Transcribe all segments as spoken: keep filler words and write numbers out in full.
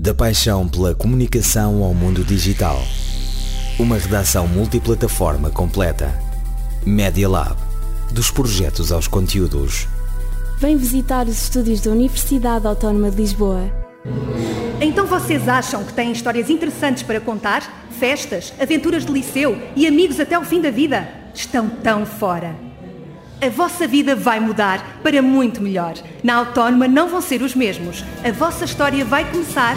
Da paixão pela comunicação ao mundo digital. Uma redação multiplataforma completa. Media Lab. Dos projetos aos conteúdos. Vem visitar os estúdios da Universidade Autónoma de Lisboa. Então vocês acham que têm histórias interessantes para contar? Festas, aventuras de liceu e amigos até o fim da vida? Estão tão fora. A vossa vida vai mudar para muito melhor. Na Autónoma não vão ser os mesmos. A vossa história vai começar...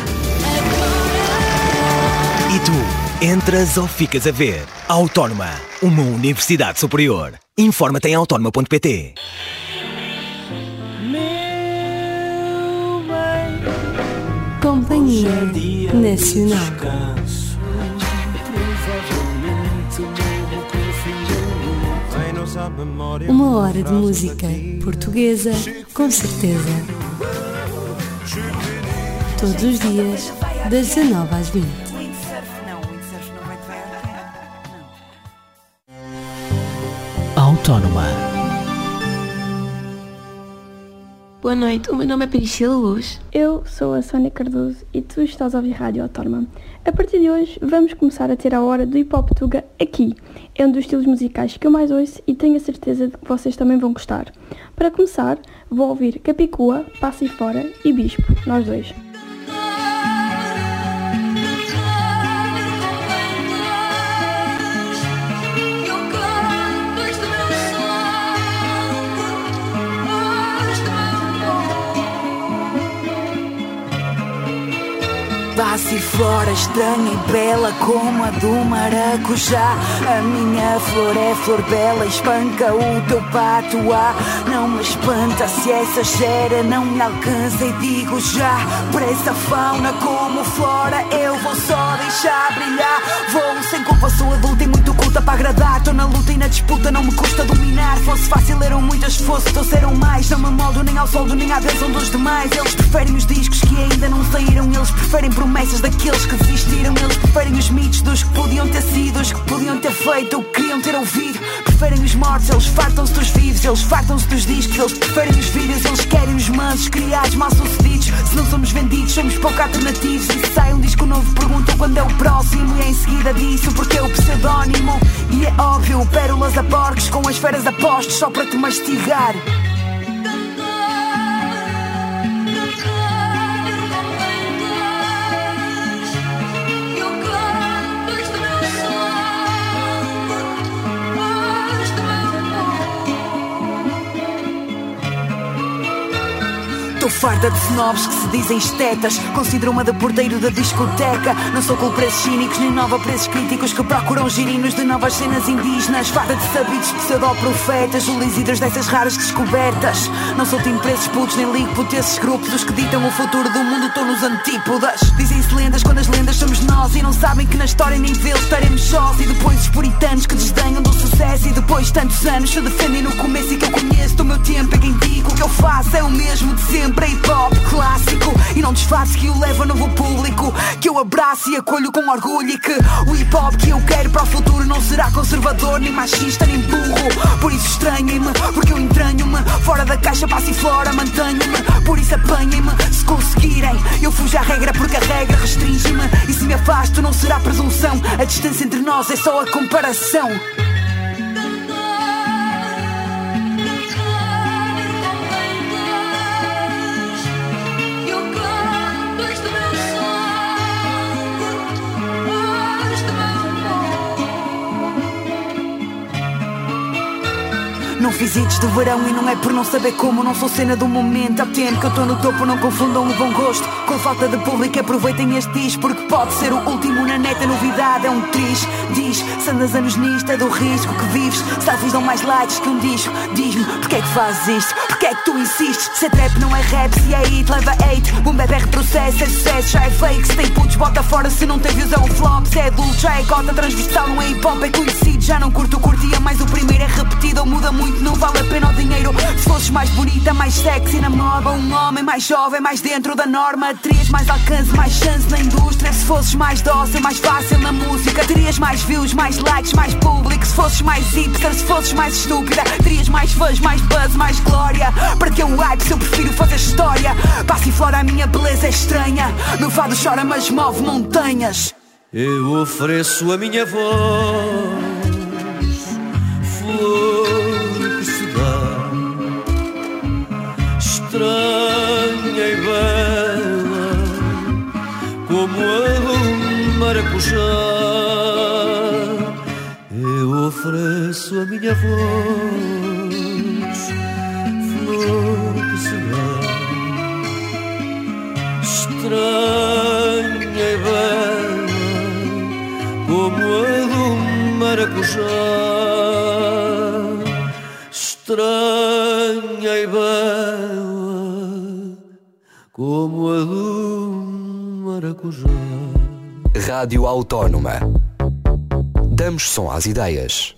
E tu, entras ou ficas a ver? Autónoma, uma universidade superior. Informa-te em autónoma ponto pt. Companhia Nacional. Uma hora de música portuguesa, com certeza. Todos os dias, das dezanove às vinte. Autónoma. Boa noite, o meu nome é Priscila Luz. Eu sou a Sónia Cardoso e tu estás a ouvir Rádio Autónoma. A partir de hoje vamos começar a ter a hora do hip hop tuga aqui. É um dos estilos musicais que eu mais ouço e tenho a certeza de que vocês também vão gostar. Para começar, vou ouvir Capicua, Passa e Fora e Bispo, nós dois. Passa e fora, estranha e bela como a do maracujá. A minha flor é flor bela, espanca o teu patuá. Não me espanta se essa xera não me alcança e digo já. Para essa fauna como flora eu vou só deixar brilhar. Vou sem culpa, sou adulta e muito culta para agradar. Estou na luta e na disputa, não me custa dominar. Fosse fácil, eram muito esforço, trouxeram mais. Não me moldo nem ao soldo, nem à bênção dos demais. Eles preferem os discos que ainda não saíram. Eles preferem promessas daqueles que desistiram. Eles preferem os mitos dos que podiam ter sido, os que podiam ter feito, o que queriam ter ouvido. Preferem os mortos, eles fartam-se dos vivos. Eles fartam-se dos discos, eles preferem os vídeos. Eles querem os mansos, criados, mal sucedidos. Se não somos vendidos, somos pouco alternativos. E se sai um disco novo, perguntam quando é o próximo. E em seguida disso, porque é o pseudónimo. E é óbvio, pérolas a porcos com as feras a postos, só para te mastigar. Estou farda de snobs que se dizem estetas. Considero-me de porteiro da discoteca. Não sou com preços cínicos nem nova preços críticos que procuram girinos de novas cenas indígenas. Farda de sabidos pseudo-profetas, lícidos dessas raras descobertas. Não sou time preços putos nem ligo por esses grupos. Os que ditam o futuro do mundo estão nos antípodas. Dizem-se lendas quando as lendas somos nós. E não sabem que na história nem vê-los estaremos sós. E depois os puritanos que desdenham do sucesso. E depois tantos anos se defendem no começo. E que eu conheço do meu tempo. É quem digo o que eu faço é o mesmo de sempre. É hip hop clássico e não disfarce que o leva a novo público. Que eu abraço e acolho com orgulho. E que o hip hop que eu quero para o futuro não será conservador, nem machista, nem burro. Por isso estranhem-me, porque eu entranho-me. Fora da caixa, passo e fora, mantenho-me. Por isso apanhem-me, se conseguirem. Eu fujo à regra porque a regra restringe-me. E se me afasto não será presunção. A distância entre nós é só a comparação. Não fiz hits de verão e não é por não saber como. Não sou cena do momento, há tempo que eu estou no topo. Não confundam o bom gosto com falta de público. Aproveitem este disco porque pode ser o último na neta. Novidade é um triz. Diz, se andas anos nisto é do risco que vives. Selfies dão mais likes que um disco. Diz-me, porque é que fazes isto? Porque é que tu insistes? Se é trap não é rap, se é hit leva hate. Boom bap é retrocesso, é sucesso, já é fake. Se tem putos bota fora, se não tem views é um flop. Se é adulto já é cota transversal, não é hip hop, é conhecido. Já não curto, curtia, mas o primeiro é repetido ou muda muito no não vale a pena o dinheiro. Se fosses mais bonita, mais sexy na moda, um homem mais jovem, mais dentro da norma, terias mais alcance, mais chance na indústria. Se fosses mais dócil, mais fácil na música, terias mais views, mais likes, mais público. Se fosses mais hipster, se fosses mais estúpida, terias mais fãs, mais buzz, mais glória. Para que eu hype se eu prefiro fazer história? Passa e flora, a minha beleza é estranha. Meu fado chora mas move montanhas. Eu ofereço a minha voz, flor que se dá, estranha e bela, como a do maracujá. Eu ofereço a minha voz, flor que se dá, estranha e bela, como a do maracujá, estranha e bela, como a do maracujá. Rádio Autónoma. Damos som às ideias.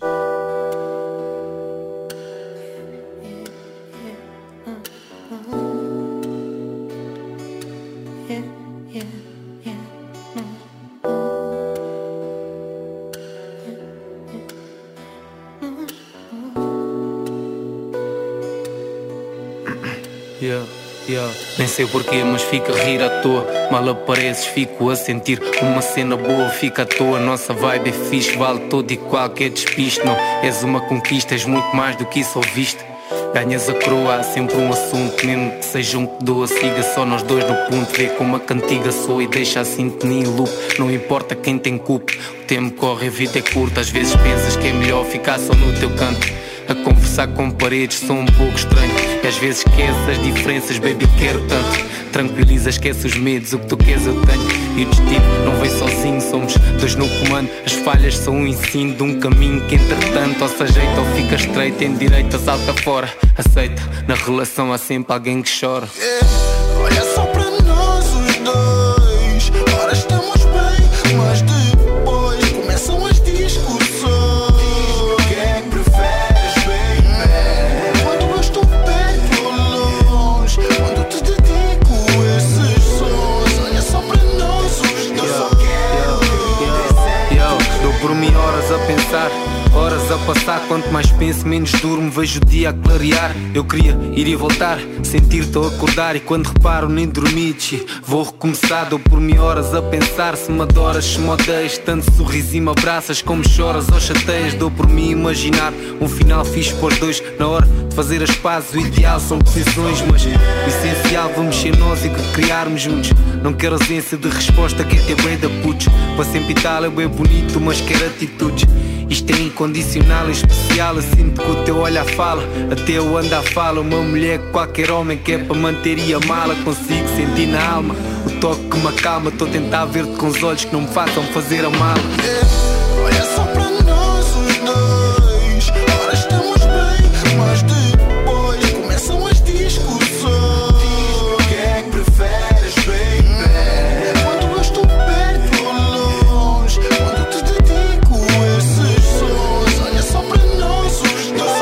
Yeah, yeah. Nem sei porquê, mas fico a rir à toa. Mal apareces, fico a sentir uma cena boa, fica à toa. Nossa vibe é fixe, vale todo e qualquer despiste. Não és uma conquista, és muito mais do que isso ouviste. Ganhas a coroa, há sempre um assunto, mesmo que seja um que doa. Siga só nós dois no ponto, vê como a cantiga soa e deixa a sintonia em loop. Não importa quem tem culpa, o tempo corre, a vida é curta. Às vezes pensas que é melhor ficar só no teu canto, a conversar com paredes, sou um pouco estranho. E às vezes esquece as diferenças, baby, quero tanto. Tranquiliza, esquece os medos, o que tu queres eu tenho. E o destino não vem sozinho, somos dois no comando. As falhas são um ensino de um caminho que entretanto ou se ajeita ou fica estreito. Tem direito, salta fora, aceita. Na relação há sempre alguém que chora. Yeah. Olha só para nós os dois, agora estamos bem, mas depois começam as discussões. Por mim horas a pensar, horas a passar. Quanto mais penso, menos durmo, vejo o dia a clarear. Eu queria ir e voltar, sentir-te a acordar. E quando reparo nem dormi, vou recomeçar. Dou por mim horas a pensar, se me adoras, se me odeias. Tanto sorriso e me abraças, como choras ou chateias. Dou por mim imaginar um final fixe para os dois. Na hora de fazer as pazes, o ideal são decisões, mas o essencial vamos ser nós e que criarmos juntos. Não quero ausência de resposta, quer ter bem da putz. Para sempre e tal é bem bonito, mas quero atitudes. Isto é incondicional, é especial. Eu sinto que o teu olhar fala, até eu ando a fala. Uma mulher que qualquer homem quer para manter e amá-la. Consigo sentir na alma o toque que me acalma. Estou a tentar ver-te com os olhos que não me façam fazer a mala. Yeah. Olha só para nós os dois, agora estamos bem, mas depois começam as discussões. Diz-me o que é que preferes, baby? Quando eu estou perto ou longe, quando te dedico esses sons. Olha só para nós os dois.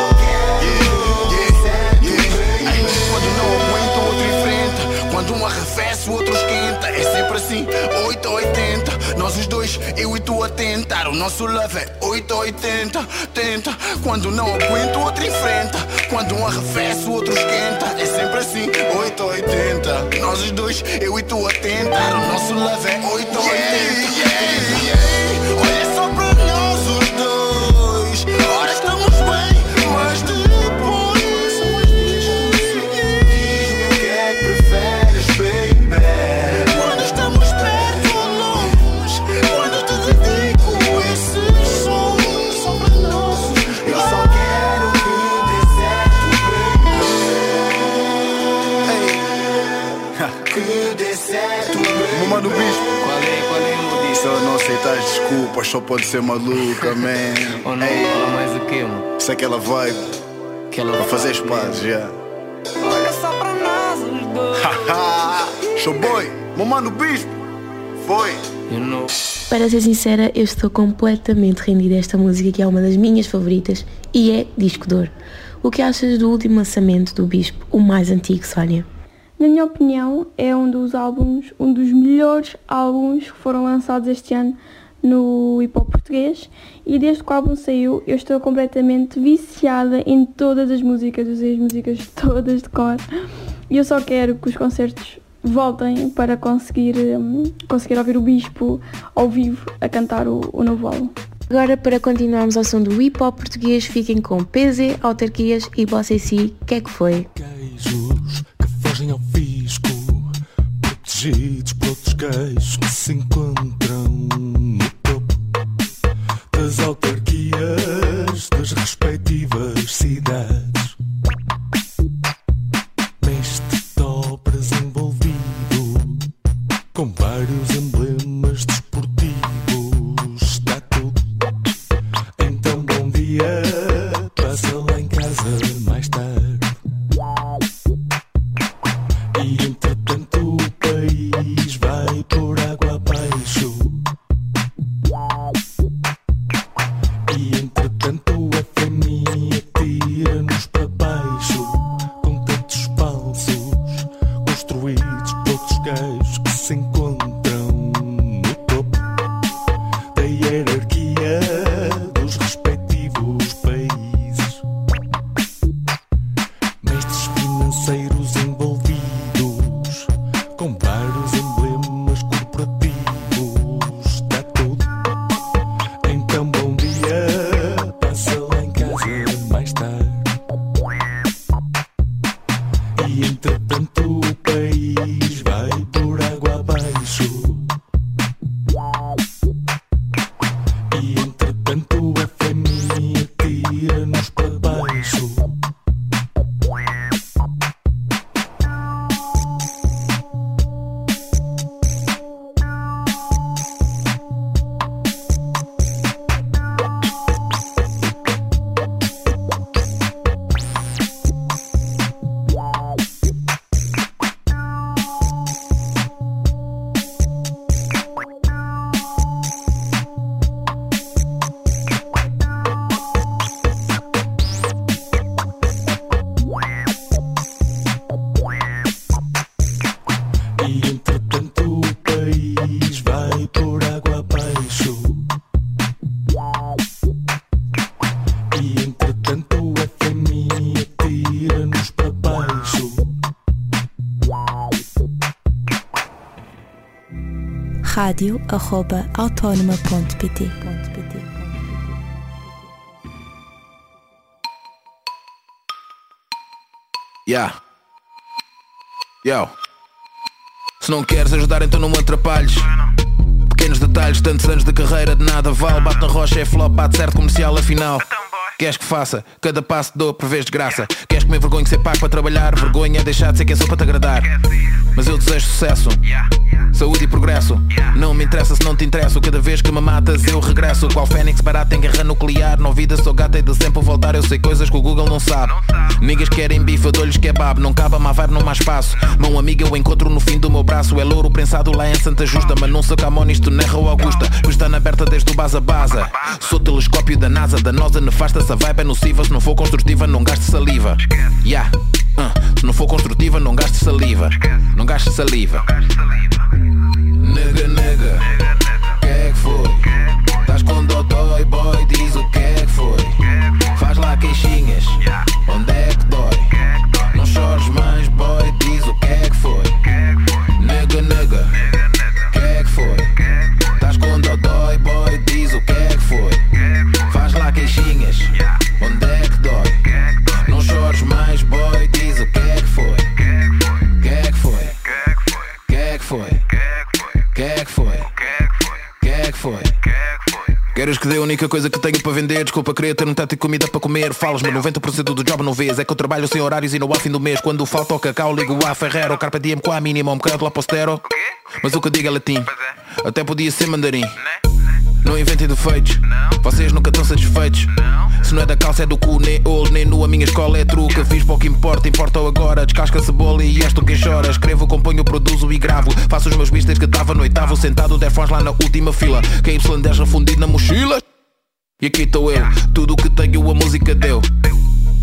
Quando não aguento, o outro enfrenta. Quando um arrefece, o outro esquenta. É sempre assim, oito ou oitenta. Nós os dois, eu e tu a tentar. O nosso love é oito ou oitenta. Tenta, quando não aguento, o outro enfrenta. Quando um arrefece, o outro esquenta. É sempre assim, oito ou oitenta. Nós os dois, eu e tu a tentar. O nosso love é oito ou oitenta. Yeah, yeah. Olha só para nós os dois, agora estamos bem, mas depois são as discussões. Diz-me o que é que preferes, baby? Quando estamos perto ou longe, quando te dedico esses sons. Só para nós, eu só quero que dê certo, baby. Que dê certo, baby. Mano Bispo, Qual é, qual é o modismo? se eu não aceitar as desculpas, só pode ser maluca, man. Ou não, Ei, fala mais o quê, mano? isso é aquela vibe Aquela para fazer as pazes, já. Olha só para nós os dois. Haha, show boy, meu mano Bispo, foi. You know. Para ser sincera, eu estou completamente rendida a esta música, que é uma das minhas favoritas e é disco de ouro. O que achas do último lançamento do Bispo, o mais antigo, Sónia? Na minha opinião, é um dos álbuns, um dos melhores álbuns que foram lançados este ano no hip-hop português, e desde que o álbum saiu eu estou completamente viciada em todas as músicas, eu sei as músicas todas de cor, e eu só quero que os concertos voltem para conseguir, um, conseguir ouvir o Bispo ao vivo a cantar o, o novo álbum. Agora, para continuarmos ao som do hip-hop português, fiquem com P Z, Autarquias e Bossa e Si, que é que foi? Queijos que fogem ao fisco, protegidos por outros queijos que se encontram no topo das autarquias das respectivas cidades. Mestre de obras envolvido com vários emblemas desportivos, está tudo. Então bom dia, passa lá em casa mais tarde. E entretanto o país vai por água abaixo. E entretanto a família tira-nos para baixo, com tantos falsos construídos por outros gajos que se encontram no topo da hierarquia dos respectivos países. Mestres financeiros envolvidos com vários emblemas corporativos, está tudo. Então bom dia, passa lá em casa mais tarde. E entretanto o país vai por água abaixo. E entretanto a família tira-nos para baixo. E entretanto o país vai por água abaixo. E entretanto a família tira-nos para baixo. rádio arroba autónoma ponto pt. Yeah. Yo. Se não queres ajudar, então não me atrapalhes. Pequenos detalhes, tantos anos de carreira, de nada vale. Bate na rocha, é flop, bate certo comercial, afinal. Queres que faça? Cada passo dou, prevês desgraça. Queres que me envergonhe de ser pago para trabalhar? Vergonha é deixar de ser quem sou para te agradar. Mas eu desejo sucesso, saúde e progresso. Não me interessa se não te interesso. Cada vez que me matas eu regresso. Qual fênix barato em guerra nuclear. Não vida, sou gata e de sempre voltar. Eu sei coisas que o Google não sabe. Niggas querem bife, eu dou-lhes kebab. Não cabe a mavar, não há espaço. Mão amiga eu encontro no fim do meu braço. É louro prensado lá em Santa Justa. Mas não sou Camon, isto não é Rua Augusta. Pois está na aberta desde o Baza Baza. Sou telescópio da NASA. Danosa, nefasta, essa vibe é nociva. Se não for construtiva não gaste saliva. Yeah. Uh, se não for construtiva não gaste saliva. Não gaste saliva. Nega, nega, que é que foi? Estás com dodói, boy, diz o que é que foi. Faz lá queixinhas, onde é que dói? Não chores mais, boy, diz o que é que foi. Nega, nega, que é que foi? Estás com dodói, boy, diz o que é que foi. Faz lá queixinhas, onde é que dói? Não chores mais, boy, diz o que é que foi. Que é que foi? Que é que foi? Que é que foi? Que é que foi? Queres que dê a única coisa que tenho para vender? Desculpa, queria ter um teto e comida para comer. Falas-me noventa por cento do job não vês. É que eu trabalho sem horários e não há fim do mês. Quando falta o cacau ligo a Ferrero. Carpe diem com a mínima, um bocado lá postero. Mas o que eu digo é latim. Até podia ser mandarim. Não inventem defeitos, vocês nunca estão satisfeitos. Se não é da calça é do cu, nem old, nem nu. A minha escola é truque, fiz pouco importa, importa agora. Descasca a cebola e és tu quem chora. Escrevo, componho, produzo e gravo. Faço os meus beats desde que estava no oitavo. Sentado, Defons lá na última fila. K Y dez refundido na mochila. E aqui estou eu, tudo o que tenho a música deu.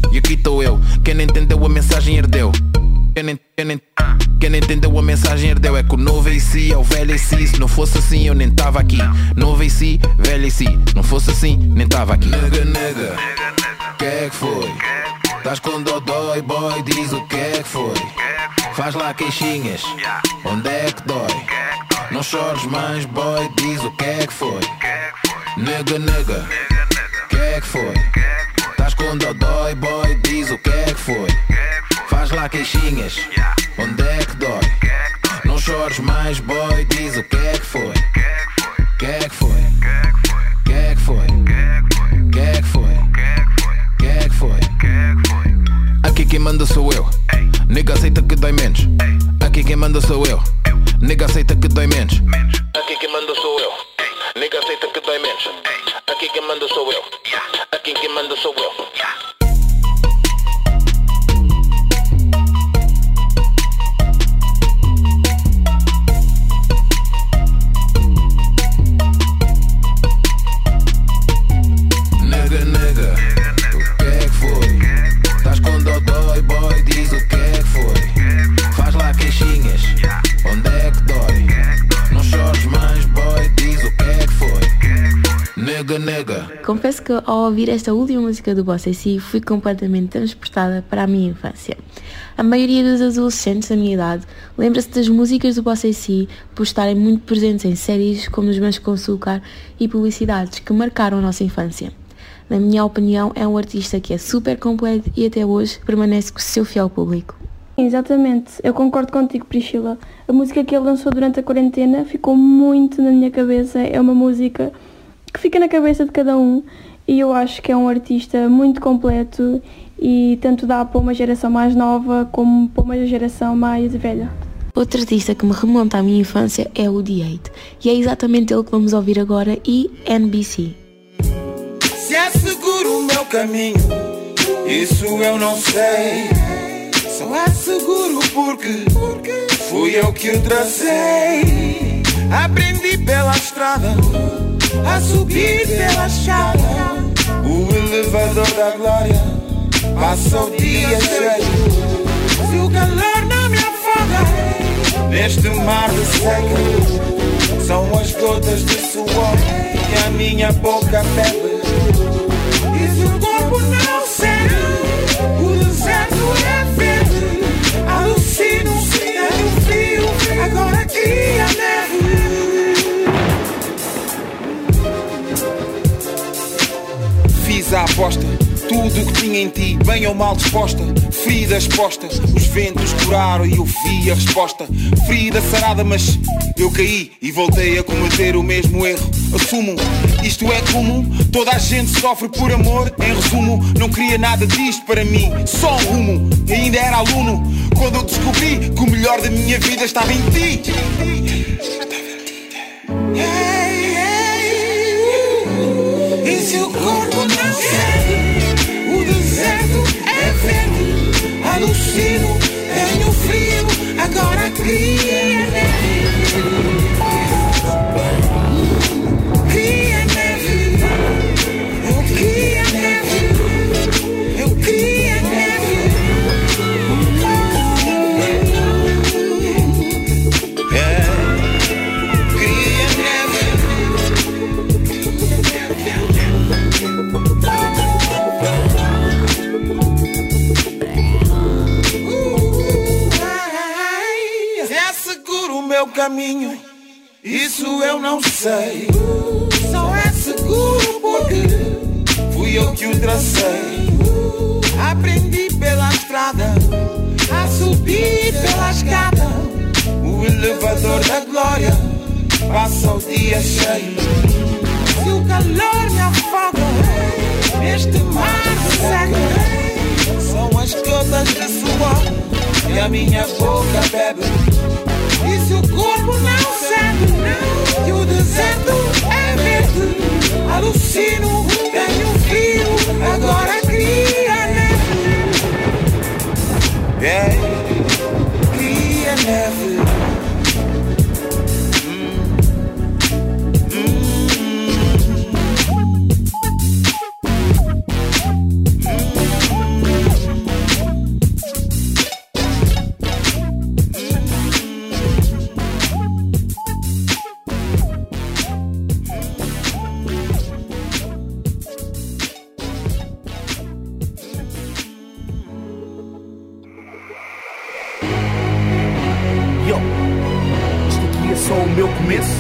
E aqui estou eu, quem não entendeu a mensagem herdeu. Quem não, quem, não, quem não entendeu a mensagem herdeu. É que o novo A C é o velho A C. Se não fosse assim eu nem tava aqui. Novo A C, velho A C. Não fosse assim, nem tava aqui. Nega, nega, que é que foi? Tás com dodói, boy, diz o que é que foi. Faz lá queixinhas, onde é que dói? Não chores mais, boy, diz o que é que foi. Nega, nega, que é que foi? Tás com dodói, boy, diz o que é que foi. Faz lá queixinhas, onde é que dói? Não chores mais, boy, diz o que é que foi. Que é que foi? Que é que foi? Que é que foi? Que é que foi? Aqui quem manda sou eu. Nega aceita que dói menos. Aqui quem manda sou eu. Nega aceita que dói menos. Aqui quem manda sou eu. Nega aceita que dói menos. Aqui quem manda sou eu. Aqui quem manda sou eu. Nega, nega, o que é que foi? Tás com dodói, boy, diz o que é que foi. Faz lá queixinhas, onde é que dói? Não chores mais, boy, diz o que é que foi. Nega, nega. Confesso que ao ouvir esta última música do Bossa A C fui completamente transportada para a minha infância. A maioria dos adolescentes da minha idade lembra-se das músicas do Bossa A C por estarem muito presentes em séries como Os Morangos com Açúcar e publicidades que marcaram a nossa infância. Na minha opinião, é um artista que é super completo e até hoje permanece com o seu fiel público. Exatamente, eu concordo contigo, Priscila. A música que ele lançou durante a quarentena ficou muito na minha cabeça. É uma música que fica na cabeça de cada um e eu acho que é um artista muito completo e tanto dá para uma geração mais nova como para uma geração mais velha. Outro artista que me remonta à minha infância é o D oito e é exatamente ele que vamos ouvir agora e N B C. Se é seguro o meu caminho, isso eu não sei. Só é seguro porque fui eu que o tracei. Aprendi pela estrada a subir pela escada. O elevador da glória passa o dia cheio. Se o calor não me afoga neste mar de seca, são as gotas de suor que a minha boca bebe. E se o corpo não sente, o deserto é verde. Alucino, tenho frio, agora cria neve. Fiz a aposta, tudo o que tinha em ti, bem ou mal disposta. Feridas postas, os ventos curaram e eu vi a resposta. Ferida sarada, mas eu caí e voltei a cometer o mesmo erro. Assumo, isto é comum, toda a gente sofre por amor. Em resumo, não queria nada disto para mim, só um rumo. Ainda era aluno quando eu descobri que o melhor da minha vida estava em ti. E se o corpo não serve, o deserto é verde. Alucino, tenho frio, agora cria neve. Cria neve, eu cria neve, eu cria neve. É, cria neve. Meu caminho, isso eu não sei. Só é seguro porque fui eu que o tracei. Aprendi pela estrada a subir pela escada. O elevador da glória passa o dia cheio. Se o calor me afoga neste mar seco, são as gotas de suor que a minha boca bebe. E se o corpo não serve, não, que o deserto é verde. Alucino, tenho frio, agora cria neve. É, cria neve. Hum. Hum. só o meu começo.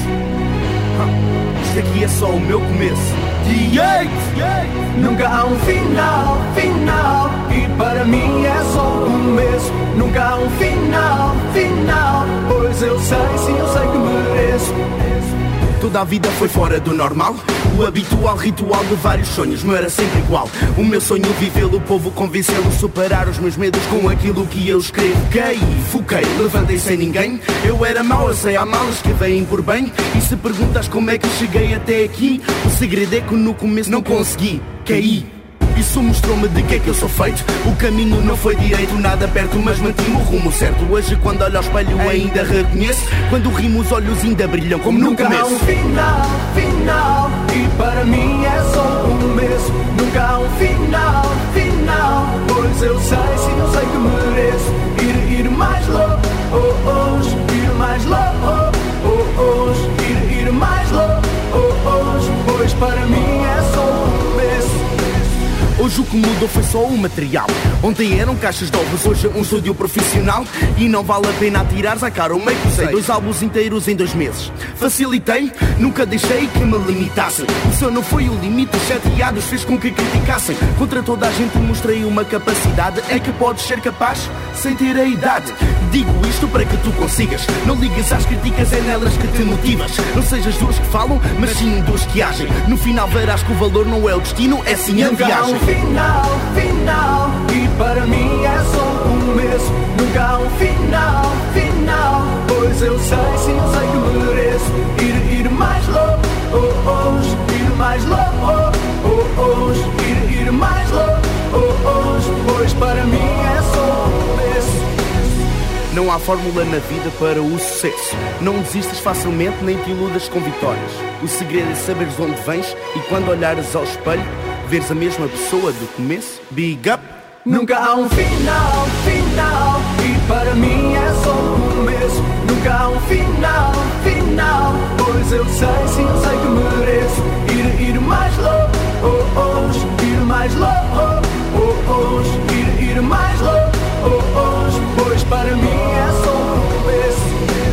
Isto aqui é só o meu começo. Yeah, yeah. Nunca há um final, final. E para mim é só o começo. Nunca há um final, final. Pois eu sei, sim, eu sei que mereço. Toda a vida foi fora do normal. O habitual ritual de vários sonhos não era sempre igual. O meu sonho vivê-lo, o povo convencê-lo, superar os meus medos com aquilo que eu escrevo. Gay, foquei, levantei sem ninguém. Eu era mau, eu sei, há malas que vêm por bem. E se perguntas como é que cheguei até aqui, o segredo é que no começo não consegui, caí. Isso mostrou-me de que é que eu sou feito. O caminho não foi direito, nada perto, mas mantive o rumo certo. Hoje quando olho ao espelho ainda reconheço. Quando rimo os olhos ainda brilham como no começo. Nunca há um final, final. E para mim é só o começo. Nunca há um final, final. Pois eu sei, sim, eu sei que mereço. Ir, ir mais longe, oh, oh, ir mais longe, oh, oh, ir, ir mais longe, oh, oh. Pois para mim é só o começo. Hoje o que mudou foi só o material. Ontem eram caixas de ovos, hoje um estúdio profissional. E não vale a pena atirares à cara o meio que sei. Dois álbuns inteiros em dois meses. Facilitei, nunca deixei que me limitassem. O seu não foi o limite, os chateados fez com que criticassem. Contra toda a gente mostrei uma capacidade. É que podes ser capaz sem ter a idade. Digo isto para que tu consigas. Não ligues às críticas, é nelas que te motivas. Não sejas dos que falam, mas sim dos que agem. No final verás que o valor não é o destino, é sim a viagem. Final, final, e para mim é só o começo. Nunca há um final, final. Pois eu sei, sim, eu sei que mereço. Ir, ir mais longe, oh, oh, ir mais longe, oh, oh, ir, ir mais longe, oh, oh. Pois para mim é só o começo. Não há fórmula na vida para o sucesso. Não desistas facilmente, nem te iludas com vitórias. O segredo é saberes de onde vens e quando olhares ao espelho veres a mesma pessoa do começo. Big up. Nunca há um final, final. E para mim é só o começo. Nunca há um final, final. Pois eu sei, sim, eu sei que mereço. Ir, ir mais longe, oh, oh. Ir mais longe, oh, oh. Ir, ir mais longe, oh, oh. Pois para mim é só o começo.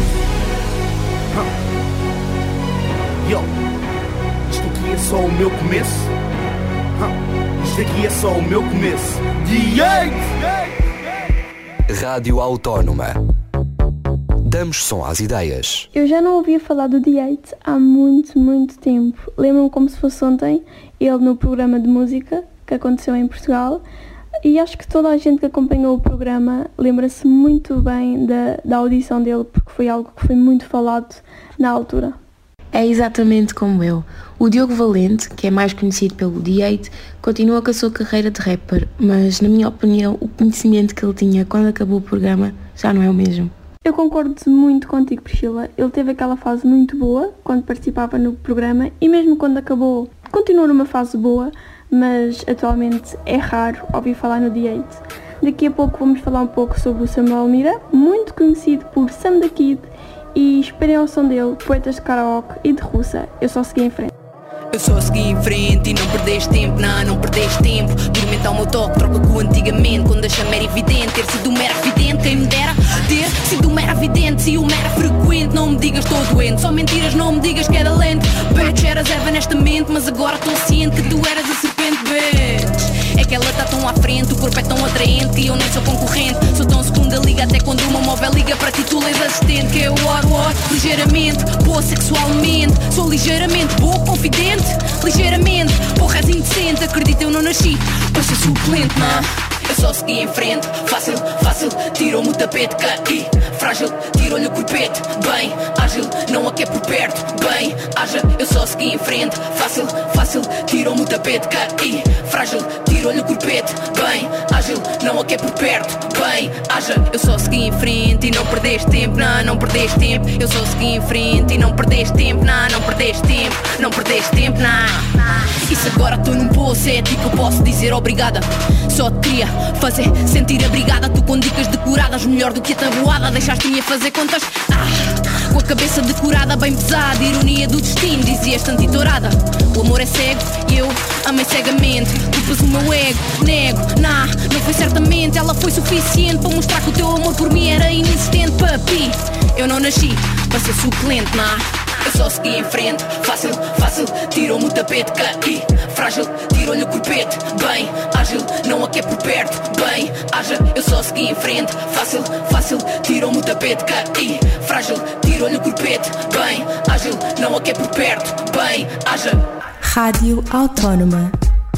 huh. Yo, isto aqui é só o meu começo. Isto aqui é só o meu começo. Yeah! Rádio Autónoma. Damos som às ideias. Eu já não ouvia falar do D oito há muito, muito tempo. Lembro-me como se fosse ontem, ele no programa de música que aconteceu em Portugal. E acho que toda a gente que acompanhou o programa lembra-se muito bem da, da audição dele, porque foi algo que foi muito falado na altura. É exatamente como eu. O Diogo Valente, que é mais conhecido pelo D oito, continua com a sua carreira de rapper, mas na minha opinião o conhecimento que ele tinha quando acabou o programa já não é o mesmo. Eu concordo muito contigo, Priscila. Ele teve aquela fase muito boa quando participava no programa e mesmo quando acabou continuou numa fase boa, mas atualmente é raro ouvir falar no D oito. Daqui a pouco vamos falar um pouco sobre o Samuel Mira, muito conhecido por Sam da Kid, e esperem ao som dele, Poetas de Karaoke e de Russa. Eu só segui em frente. Eu só segui em frente e não perdeste tempo, não, não perdeste tempo. Dormente ao meu toque, troca com antigamente, quando a chama era evidente. Ter sido mera evidente, quem me dera ter sido mera evidente. Se o mera frequente, não me digas estou doente. Só mentiras, não me digas que é da lente. Bitch, eras Eva nesta mente, mas agora estou ciente que tu eras a serpente, bitch. É que ela está tão à frente, o corpo é tão atraente e eu nem sou concorrente. Sou tão segunda liga até quando uma móvel liga para ti tu lês assistente. Que eu war, war, ligeiramente, boa sexualmente. Sou ligeiramente boa, confidente, ligeiramente, porra és indecente. Acredita eu não nasci para ser suplente, não. Eu só segui em frente, fácil, fácil, tirou-me o tapete, caí. Frágil, tirou-lhe o corpete, bem, ágil, não a quer por perto, bem, haja. Eu só segui em frente, fácil, fácil, tirou-me o tapete, caí. Frágil, tirou-lhe o corpete, bem, ágil, não a quer por perto, bem, haja. Eu só segui em frente e não perdeste tempo, não, não perdeste tempo. Eu só segui em frente e não perdeste tempo, não, não perdeste tempo, não perdeste tempo, não. E se agora estou num poço, é a ti que eu posso dizer obrigada. Só te queria fazer sentir abrigada. Tu com dicas decoradas, melhor do que a tabuada. Deixaste-me a fazer contas, ah, com a cabeça decorada, bem pesada. Ironia do destino, dizias-te antitourada. O amor é cego e eu amei cegamente. Culpas o meu ego, nego, nah, não foi certamente. Ela foi suficiente para mostrar que o teu amor por mim era inexistente, papi. Eu não nasci para ser suplente, nah. Eu só segui em frente, fácil, fácil, tirou-me o tapete, caí. Frágil, tirou-lhe o corpete, bem, ágil, não a quer por perto, bem, haja. Eu só segui em frente, fácil, fácil, tirou-me o tapete, caí. Frágil, tirou-lhe o corpete, bem, ágil, não a quer por perto, bem, haja. Rádio Autónoma.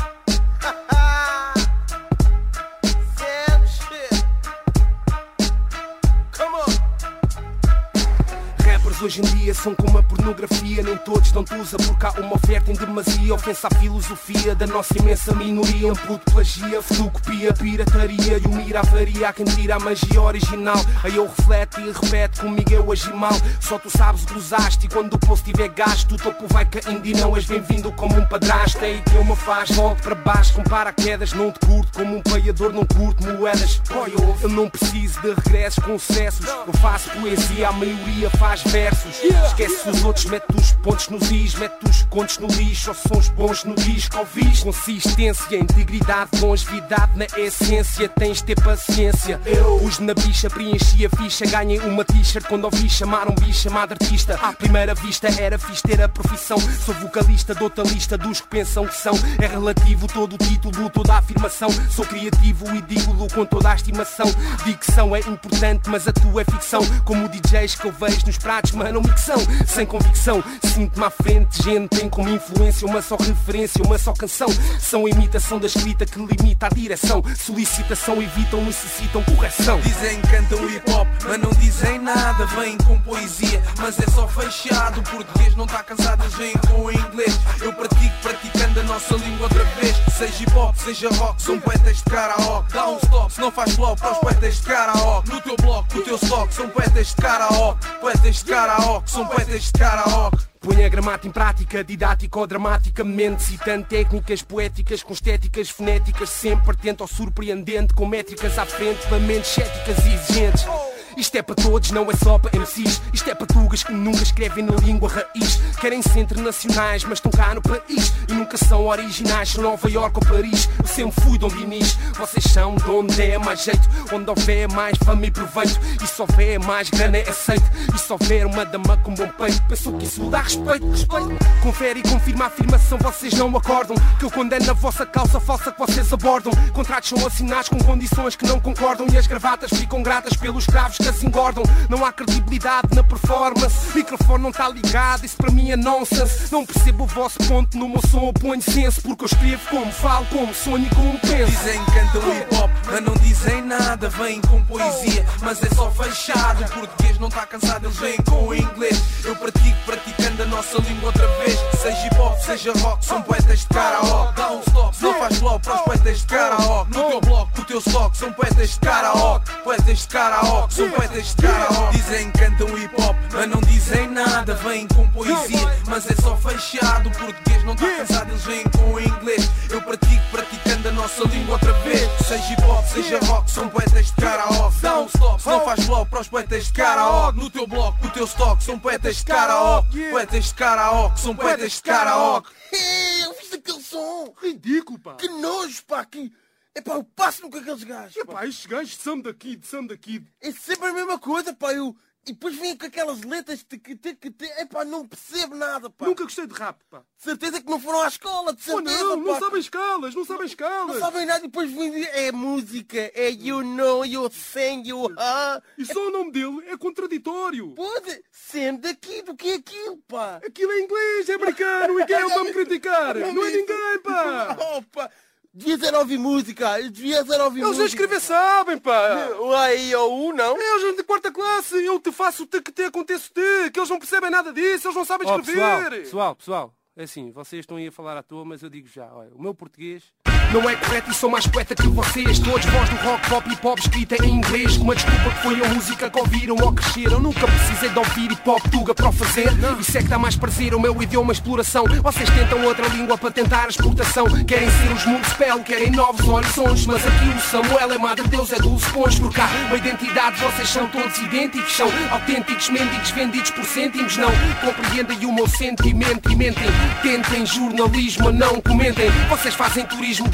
Hoje em dia são como a pornografia, nem todos dão usa porque há uma oferta em demasia. Ofensa à filosofia da nossa imensa minoria. Um puto plagia, fotocopia, pirataria e o mira avaria. Há quem tira a magia original. Aí eu reflete e repete, comigo eu agi mal. Só tu sabes o que usaste e quando o poço tiver gasto o topo vai caindo e não és bem-vindo como um padrasto. É aí que eu me faz, volto para baixo com paraquedas. Não te curto como um paiador, não curto moedas. Boy, eu, eu não preciso de regressos com sucessos. Eu faço poesia, a maioria faz versos. Esquece os outros, mete os pontos nos is, mete os contos no lixo, ou sons bons no disco, ouvis. Consistência, integridade, longevidade na essência, tens de ter paciência. Eu, os na bicha, preenchi a ficha, ganhei uma t-shirt quando ouvi chamar um bicho chamado artista. À primeira vista era fixe ter a profissão, sou vocalista, dou-te a lista dos que pensam que são. É relativo todo o título, toda a afirmação. Sou criativo e digo-lo com toda a estimação. Dicção é importante, mas a tua é ficção. Como D Js que eu vejo nos pratos, mano, micção, sem convicção. Sinto-me à frente, gente tem como influência uma só referência, uma só canção. São a imitação da escrita que limita a direção. Solicitação, evitam, necessitam correção. Dizem que cantam hip-hop, mas não dizem nada. Vêm com poesia, mas é só fechado. O português não está cansado, eles vêm com o inglês. Eu pratico, praticando a nossa língua outra vez. Seja hip-hop, seja rock, são poetas de karaoke. Dá um stop, se não faz flop para os poetas de karaoke. No teu bloco, no teu stock, são poetas de karaoke. Poetas de karaoke, são poetas de karaoke. Põe a gramática em prática, didática ou dramaticamente, citando técnicas poéticas com estéticas fonéticas, sempre atento ao surpreendente, com métricas à frente, lamentes céticas e exigentes. Isto é para todos, não é só para M Cs. Isto é para tugas que nunca escrevem na língua raiz. Querem ser internacionais, mas estão cá no país e nunca são originais, são Nova York ou Paris. Eu sempre fui Dom Dinis, vocês são de onde é mais jeito. Onde houver mais fama e proveito, e se houver mais grana é aceito. E se houver uma dama com bom peito, penso que isso dá respeito, respeito. Confere e confirma a afirmação, vocês não acordam que eu condeno a vossa causa falsa que vocês abordam. Contratos são assinados com condições que não concordam e as gravatas ficam gratas pelos escravos que assim engordam. Não há credibilidade na performance, microfone não está ligado, isso para mim é nonsense. Não percebo o vosso ponto, no meu som eu ponho senso, porque eu escrevo como falo, como sonho e como penso. Dizem que cantam hip-hop, mas não dizem nada. Vêm com poesia, mas é só fechado. O português não está cansado, eles vêm com o inglês. Eu pratico, praticando a nossa língua outra vez. Seja hip-hop, seja rock, são poetas de karaoke. Dá um stop, se não faz flop para os poetas de karaoke. No teu bloco, no teu stock, são poetas de karaoke. Poetas de karaoke, são poetas de karaoke. Dizem que cantam hip-hop, mas não dizem nada. Vêm com poesia, mas é só fechado. O português não está cansado, eles vêm com o inglês. Eu pratico, praticando a nossa língua outra vez. Seja hip-hop, seja rock, são poetas de karaoke. Dá um stop, se não faz flop para os poetas de karaoke. No teu bloco, no teu stock, são poetas de karaoke. Poetas de karaoke, são poetas de karaoke. Eu fiz aquele som ridículo, pá. Que nojo, pá, que... Epá, eu passo-me com aqueles gajos. Epá, estes gajos são daqui, são daqui. É sempre a mesma coisa, pá, eu... E depois vêm com aquelas letras que que que que epá, não percebo nada, pá. Nunca gostei de rap, pá. De certeza que não foram à escola, de certeza, oh, não, pá. não sabem escalas, não sabem escalas. Não sabem nada e depois vêm dizer, é música, é you know, you sing, you ah. E só é... o nome dele é contraditório. Pode, sendo daqui, do que é aquilo, pá. Aquilo é inglês, é americano, e quem é para me criticar? Não, não é ninguém, pá. Oh, pá. Devia ser ouvir música, devia ser ouvir eles música. Eles a escrever sabem, pá. O A I ou U, não? É, eles de quarta classe, eu te faço o te que te aconteço te, que eles não percebem nada disso, eles não sabem oh, escrever. Pessoal, pessoal, pessoal, é assim, vocês estão aí a falar à toa, mas eu digo já, olha, o meu português... Não é correto e sou mais poeta que vocês. Todos voz do rock, pop e pop escrita em inglês. Uma desculpa que foi a música que ouviram ao crescer. Eu nunca precisei de ouvir hip hop tuga para o fazer. Não. Isso é que dá mais prazer, o meu idioma exploração. Vocês tentam outra língua para tentar a exportação. Querem ser os municipal, querem novos horizontes. Mas aqui o Samuel é Madre Deus, é Dulce Pontes. Por cá, uma identidade, vocês são todos idênticos. São autênticos mendigos vendidos por cêntimos. Não compreendem o meu sentimento e mentem. Tentem jornalismo, não comentem. Vocês fazem turismo de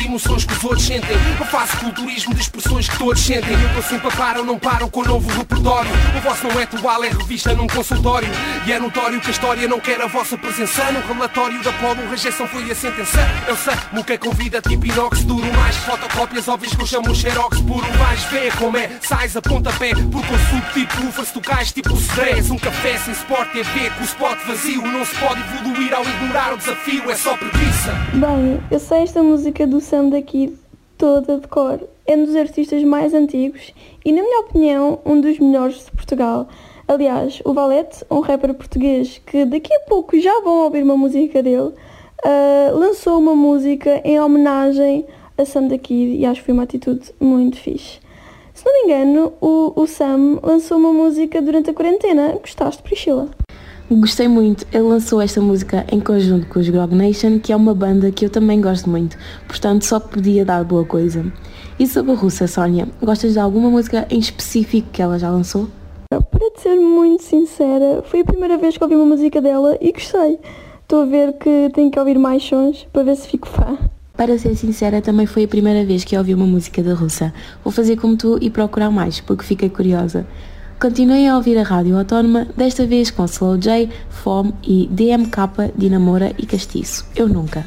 de emoções que os outros sentem. Eu faço culturismo de expressões que todos sentem. Eu estou sempre a par, ou não param com o novo repertório. O vosso não é atual, é revista num consultório. E é notório que a história não quer a vossa presença. No relatório da Polo, rejeição foi a sentença. Eu sei, nunca convida tipo inox. Duro mais fotocópias óbvias que eu chamo xerox. Puro vais ver como é, sais a pontapé. Porque eu subo tipo ufa, se tu cais tipo stress. Um café sem Sport T V com o spot vazio. Não se pode evoluir ao ignorar o desafio, é só preguiça. Bem, eu sei esta música do Sam da Kid toda de cor. É um dos artistas mais antigos e, na minha opinião, um dos melhores de Portugal. Aliás, o Valete, um rapper português que daqui a pouco já vão ouvir uma música dele, uh, lançou uma música em homenagem a Sam da Kid e acho que foi uma atitude muito fixe. Se não me engano, o, o Sam lançou uma música durante a quarentena. Gostaste, Priscila? Gostei muito. Ele lançou esta música em conjunto com os Grog Nation, que é uma banda que eu também gosto muito, portanto só podia dar boa coisa. E sobre a Russa, Sónia, gostas de alguma música em específico que ela já lançou? Para te ser muito sincera, foi a primeira vez que ouvi uma música dela e gostei. Estou a ver que tenho que ouvir mais sons para ver se fico fã. Para ser sincera, também foi a primeira vez que ouvi uma música da Russa. Vou fazer como tu e procurar mais, porque fiquei curiosa. Continuem a ouvir a Rádio Autónoma, desta vez com Slow J, Fome e D M K, Dinamora e Castiço. Eu nunca.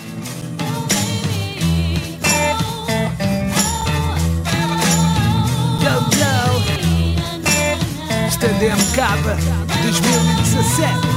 Isto é D M K dois mil e dezassete.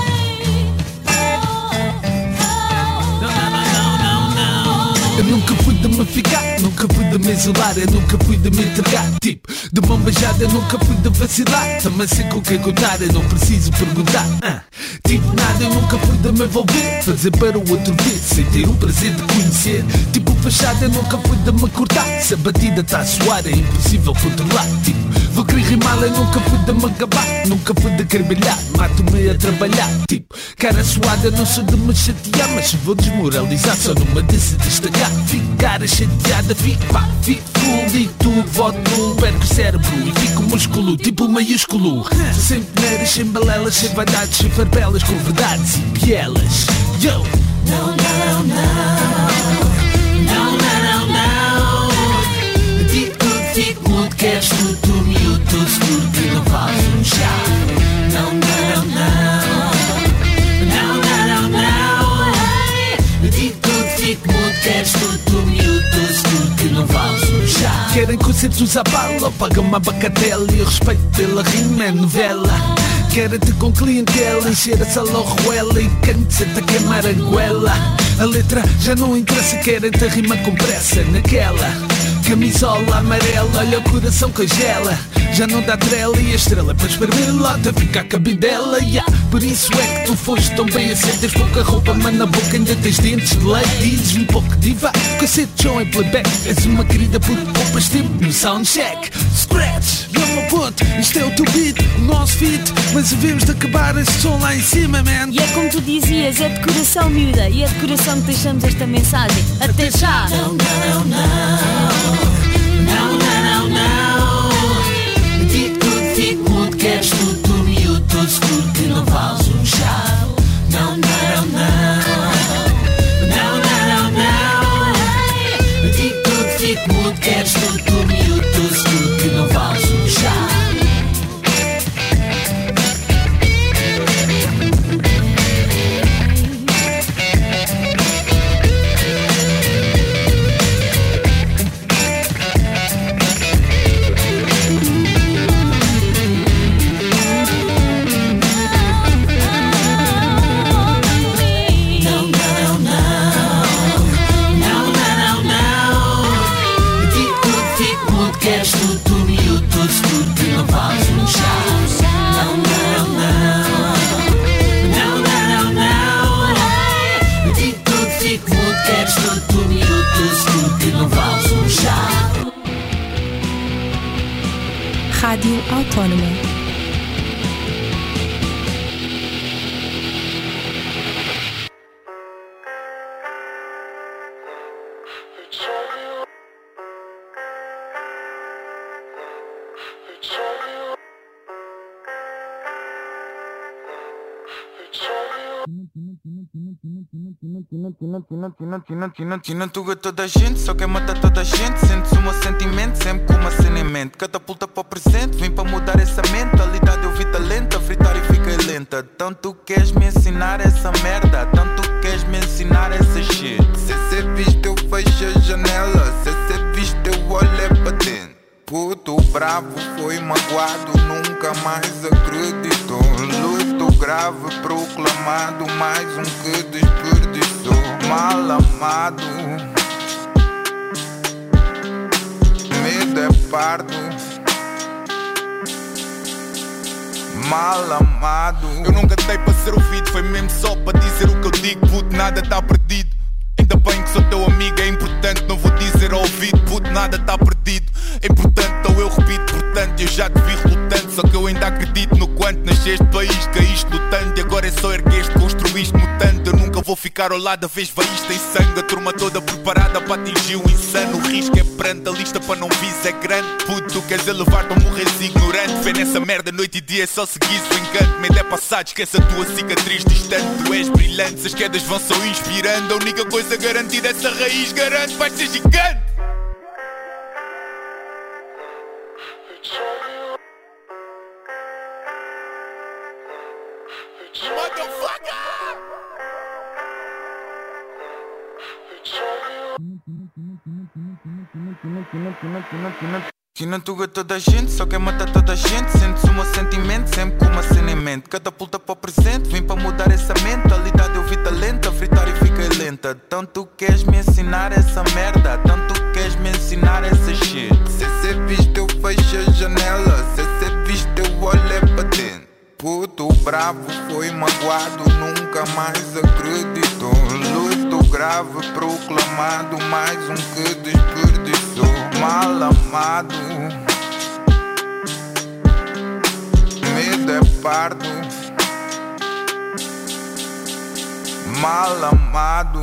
Não, não, não, não, não. Eu nunca fui de me ficar, nunca fui de me isolar, eu nunca fui de me entregar. Tipo, de mão beijada, eu nunca fui de vacilar. Também sei com quem contar, eu não preciso perguntar. Ah, tipo nada, eu nunca fui de me envolver, fazer para o outro ver, sem ter o prazer de conhecer. Tipo fachada, eu nunca fui de me cortar. Se a batida tá a suar, é impossível controlar. Tipo, vou querer rimar, eu nunca fui de me gabar, nunca fui de querer brilhar, mato-me a trabalhar. Tipo, cara suada, não sou de me chatear, mas se vou desmoralizar, só numa de se destacar. Ficar chateada, fico pá, fico full e tudo, voto num, perco o cérebro e fico músculo, tipo maiúsculo. Sem peneiras, sem balelas, sem vaidades, sem farbelas, com verdades e bielas. Yo! Não, não, não, não, não, não, não. Digo tudo, fico mudo, queres tudo, tu miúdo, tudo seguro que não faz um chá. Não, não, não, não, não, não, não. Digo tudo, fico mudo, queres tudo, tu miúdo, tudo seguro que não faz um chá. Querem concertos à bala, pagam-me a bacatela e o respeito pela rima é novela. Querem-te com clientela, encher a sala ruela e cantes até queimar a goela. A letra já não interessa, querem-te a rima com pressa naquela camisola amarela, olha o coração congela. Já não dá trela e a estrela para espremer lota, fica a cabidela, yeah. Por isso é que tu foste tão bem aceito. Tens pouca roupa, mas na boca ainda tens dentes de leite. Dizes-me pouco diva, conceito de João em playback. És uma querida por poupas tempo no soundcheck. Scratch, não meu puto, isto é o teu beat, o nosso feat. Mas devemos de acabar este som lá em cima, man. E é como tu dizias, é de coração miúda, e é de coração que deixamos esta mensagem. Até já! Não, não, não. Não, não, não, não. Digo tudo, fico mudo, queres tudo, tu miúdo, tudo seguro que não vales um chá. Não, não, não. Não, não, não, não. Digo tudo, fico mudo, queres tudo, tu miúdo, tudo seguro que não vales um chá. Queres tudo, tu miúdo, tudo seguro que não vales um chá. Não, não, não. Não, não, não. Digo tudo, fico mudo. Queres tudo, tu miúdo, tudo seguro que não vales um chá. Rádio Autónoma. Tina tuga toda a gente, só quer matar toda a gente. Sentes o meu sentimento, sempre com uma cena em mente. Catapulta para o presente, vim para mudar essa mentalidade. Eu vi talento, a fritar e fiquei lenta. Então tu queres me ensinar essa merda, então tu queres me ensinar essa shit. Se cê viste eu fecho a janela, se cê viste eu olho para dentro. Puto bravo foi magoado, nunca mais acreditou. Luto grave proclamado, mais um que desperdiçou. Mal amado, medo é pardo. Mal amado. Eu nunca dei para ser ouvido, foi mesmo só para dizer o que eu digo. Puto, nada tá perdido. Ainda bem que sou teu amigo, é importante, não vou dizer ao ouvido. Puto, nada tá perdido. É importante, então eu repito, portanto eu já te vi relutante. Só que eu ainda acredito no quanto nasceste país, caíste lutando. E agora é só ergueste, construíste mutante. Eu nunca vou ficar ao lado, a vez veíste em sangue. A turma toda preparada para atingir o insano. O risco é perante, a lista para não vis é grande. Puto, tu queres elevar-te ou morres ignorante. Vê nessa merda noite e dia, é só seguir o encanto. Medo é passado, esquece a tua cicatriz distante. Tu és brilhante, as quedas vão só inspirando. A única coisa garantida, essa raiz garante, vais ser gigante. Tina tuga toda a gente, só quer matar toda a gente. Sentes o meu sentimento, sempre com uma cena em mente. Catapulta para o presente, vim para mudar essa mentalidade. Eu vi talento, a fritar e fiquei lenta. Então tu queres me ensinar essa merda, então tu queres me ensinar essa shit. Se cê viste eu fecho a janela, se cê viste eu olho para dentro. Puto bravo foi magoado, nunca mais acreditou. Luto grave proclamado, mais um que desperdiçou. Mal amado, medo é pardo. Mal amado.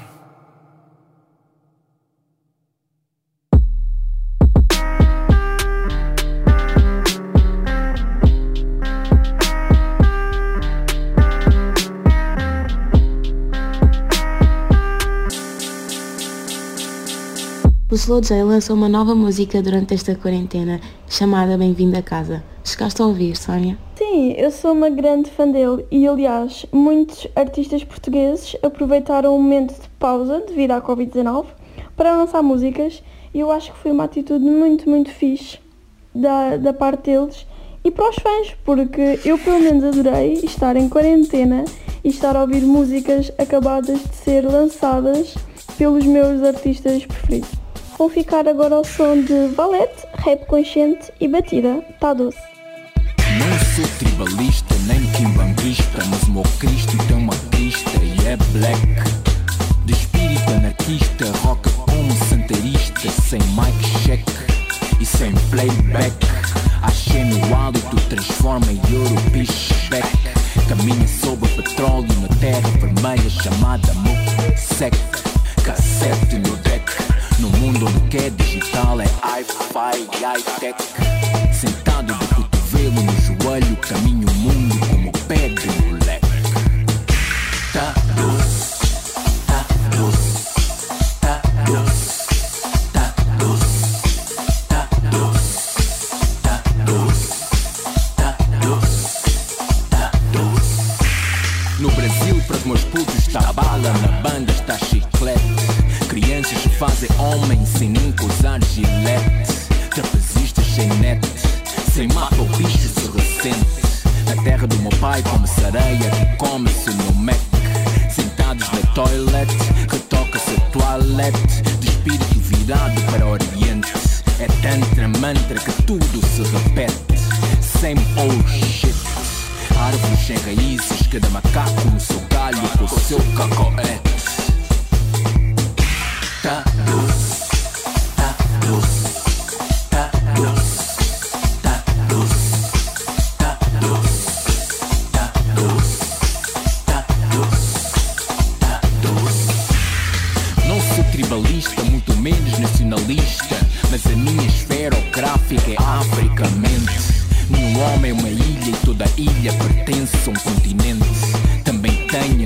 O Slow J lançou uma nova música durante esta quarentena, chamada Bem-vindo a Casa. Chegaste a ouvir, Sónia? Sim, eu sou uma grande fã dele e, aliás, muitos artistas portugueses aproveitaram o momento de pausa devido à covid dezanove para lançar músicas e eu acho que foi uma atitude muito, muito fixe da, da parte deles e para os fãs, porque eu pelo menos adorei estar em quarentena e estar a ouvir músicas acabadas de ser lançadas pelos meus artistas preferidos. Vou ficar agora ao som de Valete, rap consciente e batida, tá doce. Não sou tribalista, nem quimbambista, mas o meu Cristo tem uma crista e é black. De espírito anarquista, rock como santarista, sem mic check e sem playback. Achei no hálito, transforma em ouro, pitchback. Caminha sobre petróleo na terra vermelha chamada Mosec. Cassete no deck, no mundo onde que é digital é hi-fi e high-tech. Sentado de cotovelo no joelho, caminho o mundo como pé de moleque. Tá doce, tá doce, tá doce, tá doce, tá doce, tá doce, tá doce, tá doce. No Brasil, para os meus putos está bala, na banda está chiclete. Crianças fazem homens sem nunca usar gilete. Trapezistas sem net, sem mapa o bicho se ressente. Na terra do meu pai come-se areia que come-se no Mac. Sentados na toilet, retoca-se a toilette. De espírito virado para o oriente. É tantra mantra que tudo se repete. Same old shit. Árvores sem raízes, cada macaco no seu galho com o seu cacoete. Tá doce, tá doce, tá doce, tá doce, tá doce, tá doce, tá doce, tá doce. Não sou tribalista, muito menos nacionalista, mas a minha esfera geográfica é africamente. Nenhum homem é uma ilha e toda ilha pertence a um continente. Também tenho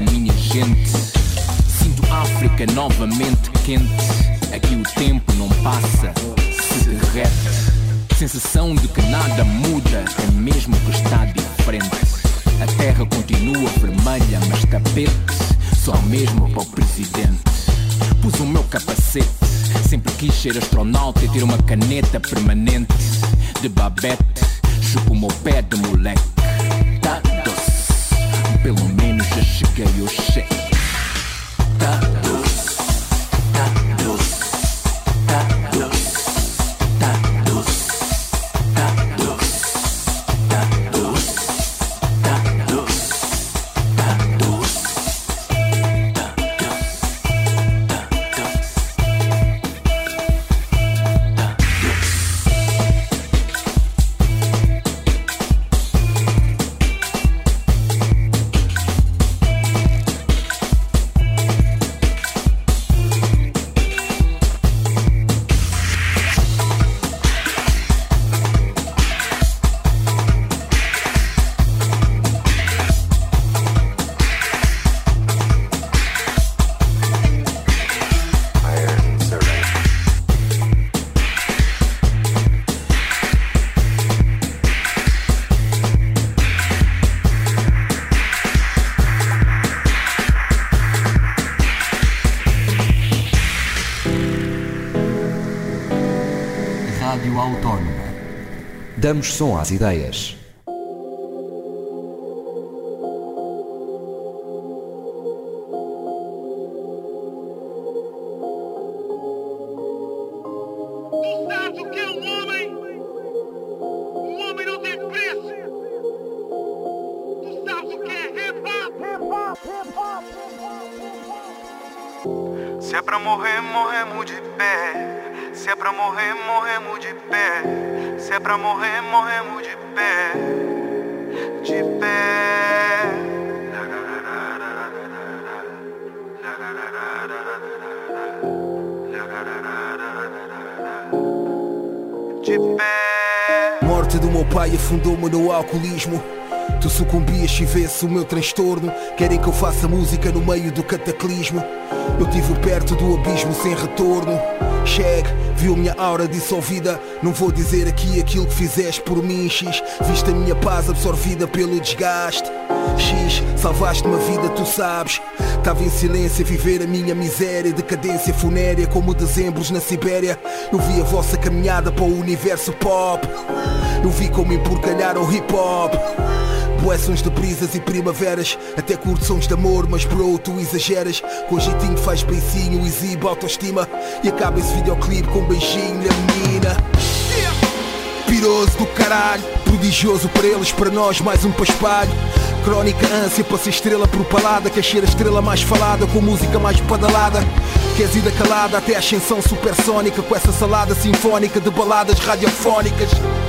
fica novamente quente. Aqui o tempo não passa, se derrete. Sensação de que nada muda, é mesmo que está diferente. A terra continua vermelha, mas tapete só mesmo para o presidente. Pus o meu capacete, sempre quis ser astronauta e ter uma caneta permanente de babete. Chupo o meu pé de moleque. Tá doce, pelo menos já cheguei ao cheque. Tá doce, tá doce, tá doce, tá doce, tá doce, tá doce, tá doce, tá doce, tá Rádio Autónoma. Damos som às ideias. Se é pra morrer, morremos de pé. Se é pra morrer, morremos de pé. Se é pra morrer, morremos de pé. De pé. De pé. Morte do meu pai afundou-me no alcoolismo. Tu sucumbias se vesse o meu transtorno. Querem que eu faça música no meio do cataclismo. Eu tive perto do abismo sem retorno. Chegue, viu minha aura dissolvida. Não vou dizer aqui aquilo que fizeste por mim, X. Viste a minha paz absorvida pelo desgaste. X, salvaste-me a vida, tu sabes. Tava em silêncio a viver a minha miséria. Decadência funérea como dezembros na Sibéria. Eu vi a vossa caminhada para o universo pop. Eu vi como empurcalharam o hip hop. Bué sons de brisas e primaveras. Até curto sons de amor, mas bro, tu exageras. Com jeitinho faz beicinho, exibe autoestima. E acaba esse videoclipe com um beijinho na menina. Piroso do caralho, prodigioso para eles, para nós mais um paspalho. Crónica ânsia para ser estrela propalada. Quer ser a estrela mais falada, com música mais badalada. Queres ida calada até a ascensão supersónica. Com essa salada sinfónica de baladas radiofónicas.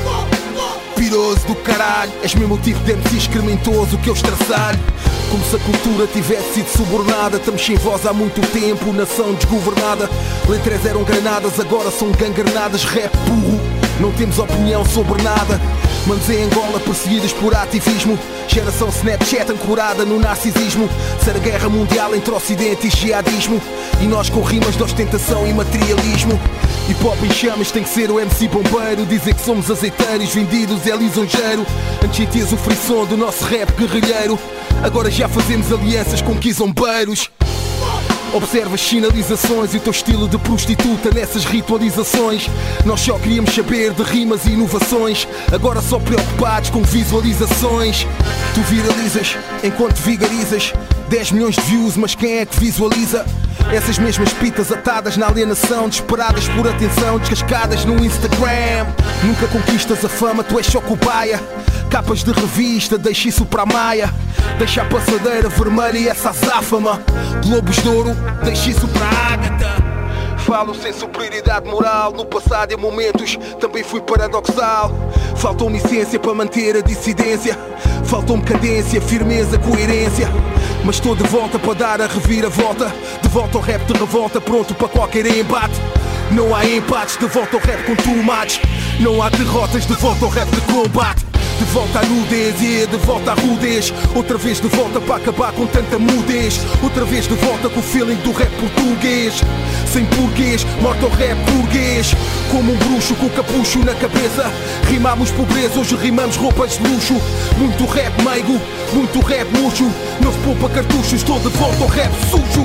Piroso do caralho, és mesmo o tipo de M C excrementoso que eu estraçalho. Como se a cultura tivesse sido subornada. Estamos sem voz há muito tempo, nação desgovernada. Letras eram granadas, agora são gangranadas. Rap burro, não temos opinião sobre nada. Manos em Angola perseguidos por ativismo. Geração Snapchat ancorada no narcisismo. Ser a guerra mundial entre ocidente e jihadismo. E nós com rimas de ostentação e materialismo. Hip hop em chamas tem que ser o M C bombeiro. Dizer que somos azeiteiros, vendidos é lisonjeiro. Antes sentias o frisson do nosso rap guerrilheiro. Agora já fazemos alianças com quizombeiros. Observa as sinalizações e o teu estilo de prostituta nessas ritualizações. Nós só queríamos saber de rimas e inovações. Agora só preocupados com visualizações. Tu viralizas enquanto vigarizas. dez milhões de views, mas quem é que visualiza? Essas mesmas pitas atadas na alienação, desesperadas por atenção, descascadas no Instagram. Nunca conquistas a fama, tu és só cobaia. Capas de revista, deixa isso para a Maia. Deixa a passadeira vermelha e essa azáfama. Globos de ouro, deixa isso para a Ágata. Falo sem superioridade moral. No passado em momentos também fui paradoxal. Faltou-me essência para manter a dissidência. Faltou-me cadência, firmeza, coerência. Mas estou de volta para dar a reviravolta. De volta ao rap de revolta, pronto para qualquer embate. Não há empates, de volta ao rap com tomates. Não há derrotas, de volta ao rap de combate. De volta à nudez, e de volta à rudez. Outra vez de volta para acabar com tanta mudez. Outra vez de volta com o feeling do rap português. Sem burguês, morto ao rap burguês. Como um bruxo com capucho na cabeça. Rimamos pobreza, hoje rimamos roupas de luxo. Muito rap meigo, muito rap murcho. Não se poupa cartuchos, estou de volta ao rap sujo.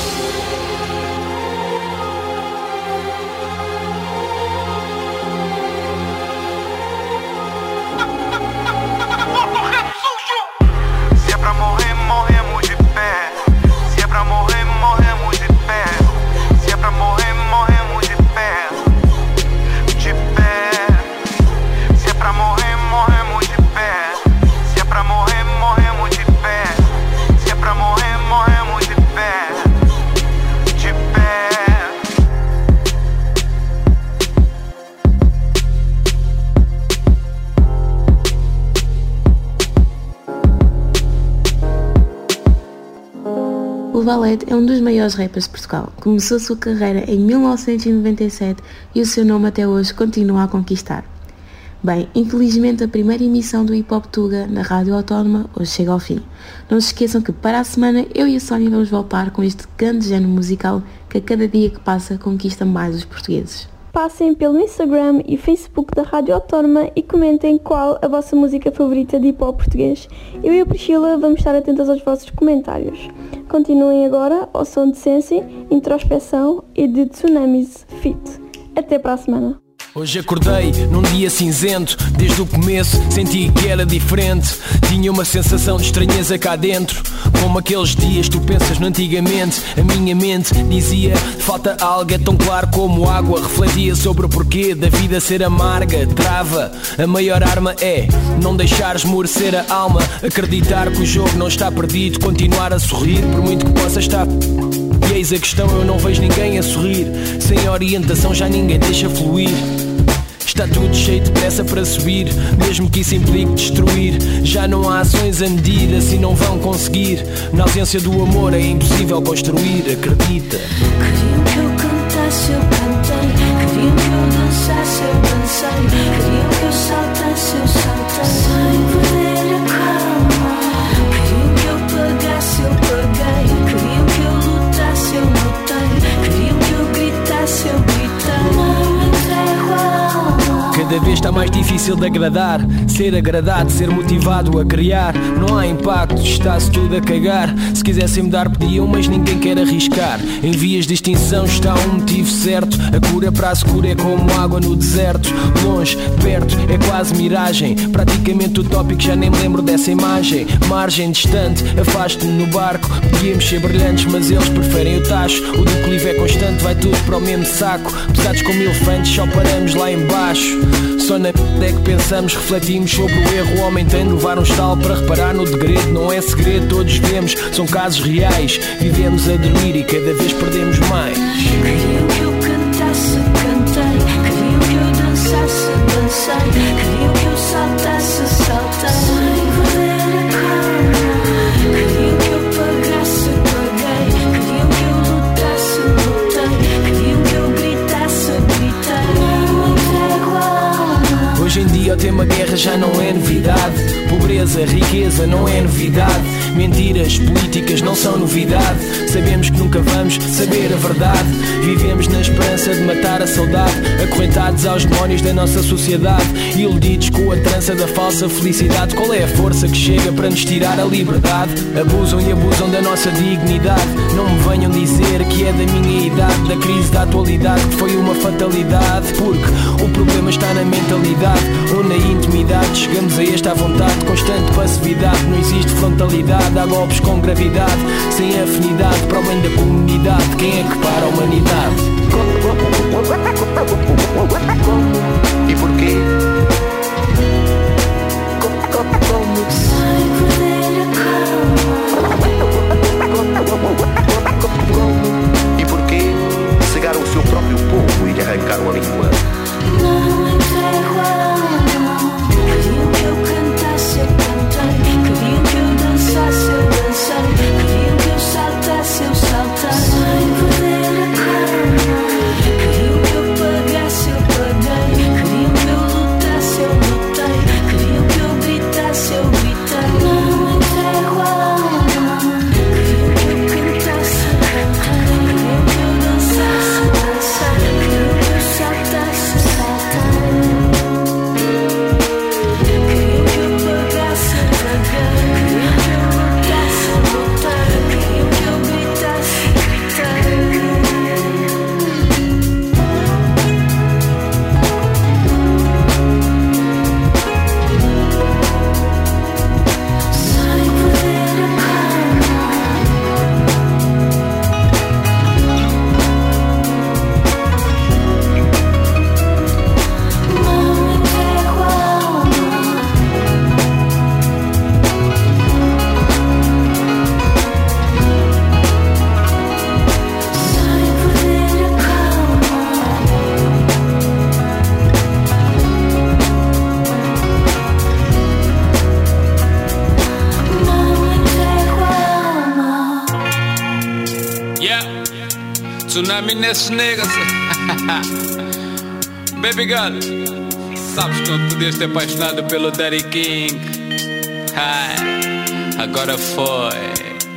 O Valete é um dos maiores rappers de Portugal. Começou sua carreira em mil novecentos e noventa e sete e o seu nome até hoje continua a conquistar. Bem, infelizmente a primeira emissão do Hip Hop Tuga na Rádio Autónoma hoje chega ao fim. Não se esqueçam que para a semana eu e a Sónia vamos voltar com este grande género musical que a cada dia que passa conquista mais os portugueses. Passem pelo Instagram e Facebook da Rádio Autónoma e comentem qual a vossa música favorita de hip hop português. Eu e a Priscila vamos estar atentas aos vossos comentários. Continuem agora ao som de Sensi, Introspeção e de Tsunamis Fit. Até para a semana. Hoje acordei num dia cinzento. Desde o começo senti que era diferente. Tinha uma sensação de estranheza cá dentro. Como aqueles dias tu pensas no antigamente. A minha mente dizia: falta algo, é tão claro como água. Refletia sobre o porquê da vida ser amarga. Trava, a maior arma é não deixares esmorecer a alma. Acreditar que o jogo não está perdido. Continuar a sorrir por muito que possa estar. E eis a questão, eu não vejo ninguém a sorrir. Sem orientação já ninguém deixa fluir. Está tudo cheio de pressa para subir, mesmo que isso implique destruir. Já não há ações a medir, assim não vão conseguir. Na ausência do amor é impossível construir, acredita. Queriam que eu cantasse, eu cantei. Queriam que eu dançasse, eu dancei. Queriam que eu saltasse, eu saltei. Sem perder a calma. Queriam que eu pagasse, eu paguei. Queriam que eu lutasse, eu lutei. Queriam que eu gritasse, eu gritei. Não entrego a alma. Cada vez está mais difícil de agradar. Ser agradado, ser motivado a criar. Não há impacto, está-se tudo a cagar. Se quisessem mudar podiam, mas ninguém quer arriscar. Em vias de extinção está um motivo certo. A cura para a secura é como água no deserto. Longe, perto, é quase miragem. Praticamente utópico, já nem me lembro dessa imagem. Margem distante, afaste-me no barco. Podíamos ser brilhantes, mas eles preferem o tacho. O declive é constante, vai tudo para o mesmo saco. Pesados como elefantes, só paramos lá em baixo. Só na p*** é que pensamos, refletimos sobre o erro. O homem tem de levar um estalo para reparar no degredo. Não é segredo, todos vemos, são casos reais. Vivemos a dormir e cada vez perdemos mais. Queriam que eu cantasse, cantei. Queriam que eu dançasse, dancei. Queriam que eu saltasse, saltei. Sem perder a calma. Queriam que eu pagasse, paguei. Queriam que eu lutasse, lutei. Queriam que eu gritasse, gritei. Não entrego a alma. Hoje em dia o tema guerra já não é novidade. Pobreza, riqueza não é novidade. Mentiras políticas não são novidade. Sabemos que nunca vamos saber a verdade. Vivemos na esperança de matar a saudade. Acorrentados aos demónios da nossa sociedade. Iludidos com a trança da falsa felicidade. Qual é a força que chega para nos tirar a liberdade? Abusam e abusam da nossa dignidade. Não me venham dizer que é da minha idade. Da crise da atualidade que foi uma fatalidade. Porque o problema está na mentalidade ou na intimidade. Chegamos a esta vontade, constante passividade. Não existe frontalidade. Há golpes com gravidade, sem afinidade para o bem da comunidade. Quem é que para a humanidade? E porquê? Sem perder a calma. E porquê? Cegar o seu próprio povo e lhe arrancar a língua. Não entrego a alma. Queriam que eu cantasse, eu cantei. Queriam que eu dançasse, eu dancei. Queriam que eu saltasse, eu saltei. Sem perder a calma. Queriam que eu pagasse, eu paguei. Queriam que eu lutasse, eu lutei. Queriam que eu Tsunami nesses niggas. Baby girl, sabes quando podias ter apaixonado pelo Daddy King? Ai, agora foi.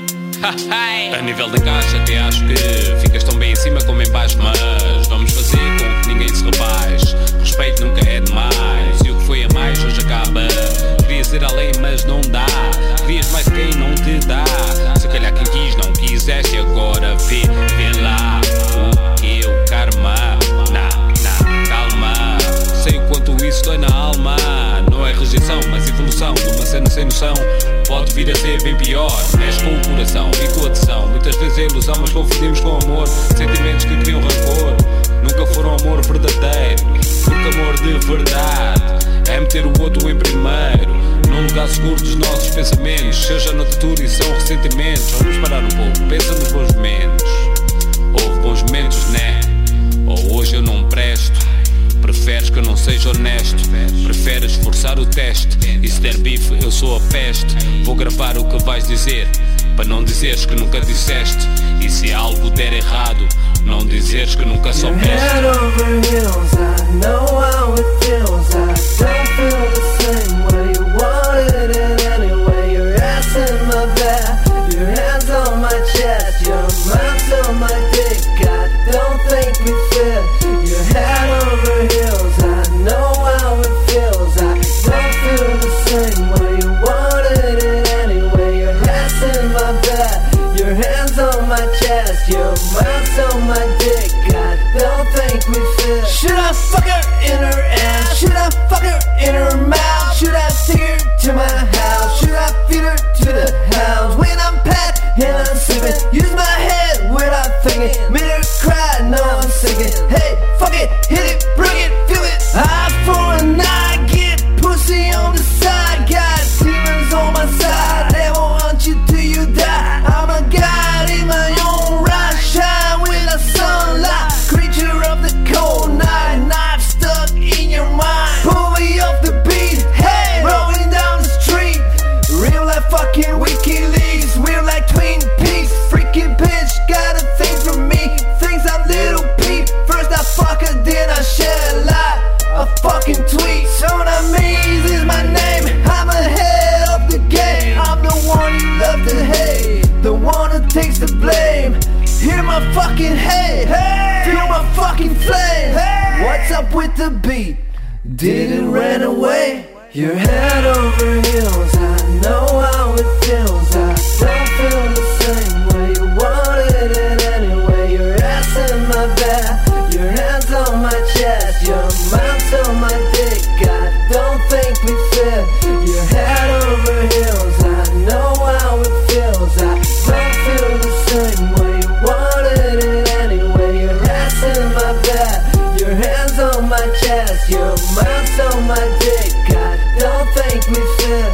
A nível da caixa até acho que ficas tão bem em cima como em baixo, mas vamos fazer com que ninguém se rebaixe. Respeito nunca é demais, e o que foi a mais hoje acaba. Querias ir além mas não dá, querias mais quem não te dá. Se calhar quem quis não quiseste, agora vê, vê lá o que é o karma. Na, na, calma, sei o quanto isso dói na alma. Não é rejeição, mas evolução de uma cena sem noção. Pode vir a ser bem pior, mexe com o coração e com a atenção. Muitas vezes é ilusão, mas confundimos com amor. Sentimentos que criam rancor nunca foram amor verdadeiro, porque amor de verdade é meter o outro em primeiro, num lugar seguro dos nossos pensamentos. Seja na altura e são ressentimentos. Vamos parar um pouco, pensa nos bons momentos. Houve bons momentos, né? Ou hoje eu não presto. Preferes que eu não seja honesto, preferes forçar o teste. E se der bife eu sou a peste. Vou gravar o que vais dizer, para não dizeres que nunca disseste. E se algo der errado, não dizeres que nunca soubeste. Head over heels, I know how it feels. I don't feel the same way. You wanted it anyway. Your ass in my back, your hands on my chest, your mouth on my dick. I don't think we fit. Your head over heels, I know how it feels. I don't feel the same way. You wanted it anyway. Your ass in my back, your hands on my chest, your mouth on my dick. I don't think we fit. Should I fuck her in her ass? Should I fuck her in her mouth? Should I take her to my house? Should I feed her to the hounds? When I'm packed and I'm sipping, use my head without thinking. Made her cry, no I'm sinking. Hey, fuck it, hit it, bring it, feel it. Eye for an eye, get pussy on the side. Got demons on my side, they won't want you till you die. I'm a god in my own right, shine with the sunlight. Creature of the cold night, knife stuck in your mind. Pull me off the beat, hey, rolling down the street. Real life fucking WikiLeaks, real like Twin Peaks. Freaking bitch, got a thing for me, thinks I'm little Pete. First I fuck her, then I share a lie, a fucking tweet. Tsunamis is my name, I'm ahead of the game. I'm the one you love to hate, the one who takes the blame. Hear my fucking hate, hey, feel my fucking flame. Hey. What's up with the beat? Did it run away? Your head over heels, I know how it feels. I don't feel the same way. You wanted it anyway. Your ass in my back, your hands on my chest, your mouth on my dick. I don't think we fit. Your head over heels, I know how it feels. I don't feel the same way. You wanted it anyway. Your ass in my back, your hands on my chest, your mouth on my dick. I don't think we fit.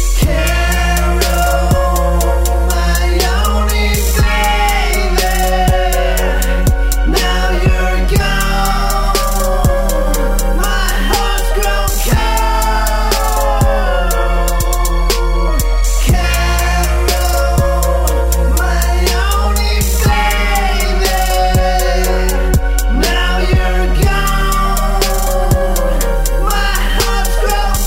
Carol, my only baby. Now you're gone. My heart's grown cold. Carol, my only baby. Now you're gone. My heart's grown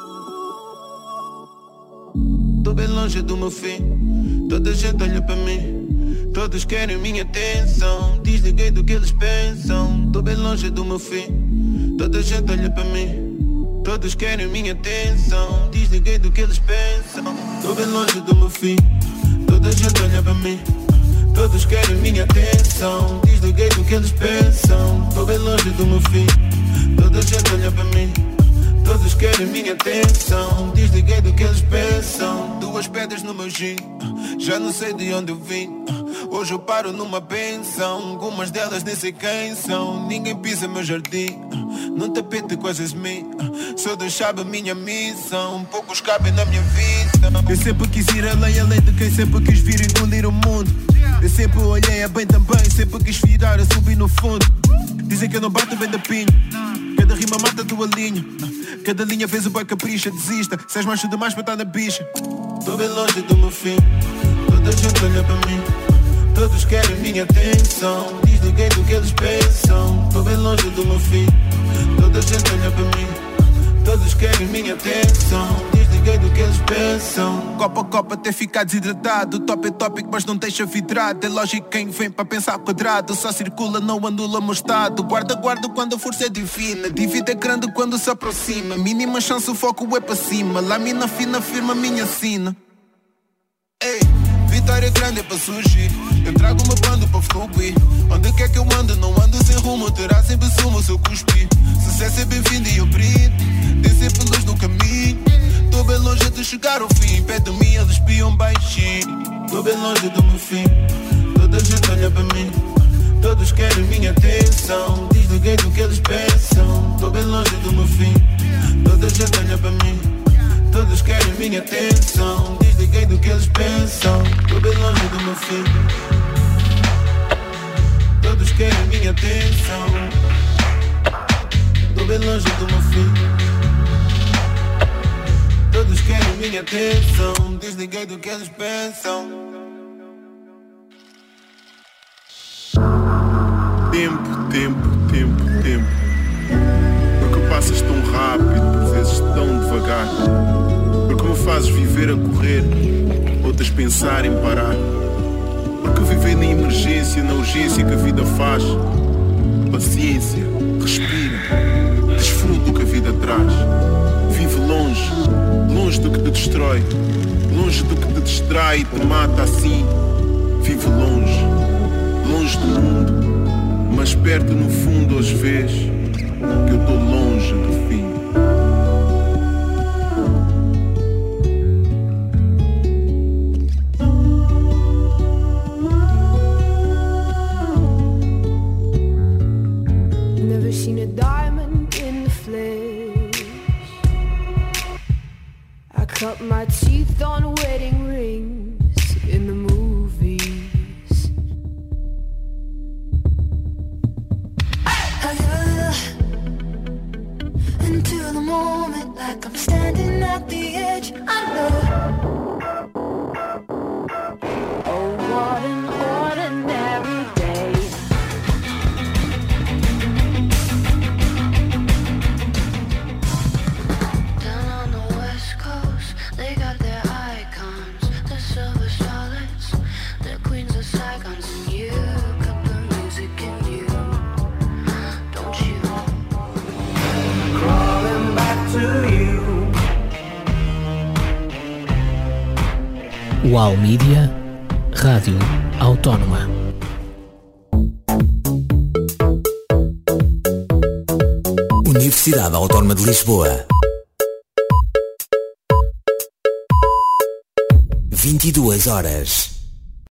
Tô bem longe do meu fim, toda gente olha para mim. Todos querem minha atenção. Desliguei do que eles pensam. Tô bem longe do meu fim. Toda gente olha para mim. Todos querem minha atenção. Desliguei do que eles pensam. Tô bem longe do meu fim. Toda gente olha para mim. Todos querem minha atenção. Desliguei do que eles pensam. Tô bem longe do meu fim. Toda gente olha para mim. Todos querem minha atenção. Desliguei do que eles pensam. Duas pedras no meu gin. Já não sei de onde eu vim. Hoje eu paro numa pensão. Algumas delas nem sei quem são. Ninguém pisa meu jardim. Num tapete coisas mim. Só Deus sabe a minha missão. Poucos cabem na minha vida. Eu sempre quis ir além, além de quem sempre quis vir engolir o mundo. Eu sempre olhei a bem também. Sempre quis virar a subir no fundo. Dizem que eu não bato bem da pinha. Cada rima mata a tua linha. Cada linha fez o boy capricha. Desista, se és macho demais para estar na bicha. Tô bem longe do meu fim. Toda gente olha para mim. Todos querem minha atenção. Desliguei do que eles pensam. Tô bem longe do meu fim. Toda gente olha para mim. Todos querem minha atenção. Desliguei do que eles pensam. Copa a copa até ficar desidratado. Top é tópico mas não deixa vidrado. É lógico quem vem para pensar quadrado. Só circula, não anula meu estado. Guarda, guarda quando a força é divina. Dívida é grande quando se aproxima. Mínima chance, o foco é para cima. Lâmina fina, firma minha sina. Ei, vitória grande é para surgir. Eu trago uma banda para fluir. Onde quer que eu ando, não ando sem rumo. Terá sempre sumo se eu cuspir. Sucesso é bem-vindo e eu brindo. Tem sempre luz no caminho. Tô bem longe de chegar ao fim. Perto de mim eles espiam baixinho. Tô bem longe do meu fim. Toda gente olha para mim. Todos querem minha atenção. Desliguei do que eles pensam. Tô bem longe do meu fim. Toda gente olha para mim. Todos querem minha atenção. Desliguei do que eles pensam. Tô bem longe do meu fim. Todos querem minha atenção. Tô bem longe do meu fim. Todos querem minha atenção. Desliguei do que eles pensam. Tempo, tempo, tempo, tempo. Porque passas tão rápido, por vezes tão devagar. Porque me fazes viver a correr, outras pensar em parar. Porque viver na emergência, na urgência que a vida faz. Paciência, respira, desfruta do que a vida traz. Vive longe, longe do que te destrói. Longe do que te distrai e te mata assim. Vive longe, longe do mundo. Mas perto no fundo às vezes que eu tô longe do fim. Never seen a diamond in the flesh. I cut my teeth on wedding rings in the movies. I live into the moment like I'm standing at the edge. I know. Oh, what an ordinary day. Down on the west coast, they got their icons, the silver starlets, the queens of Saigons, and you got the music in you. Crawling back to you. Wow Media, Rádio Autónoma. Universidade Autónoma de Lisboa. vinte e duas horas.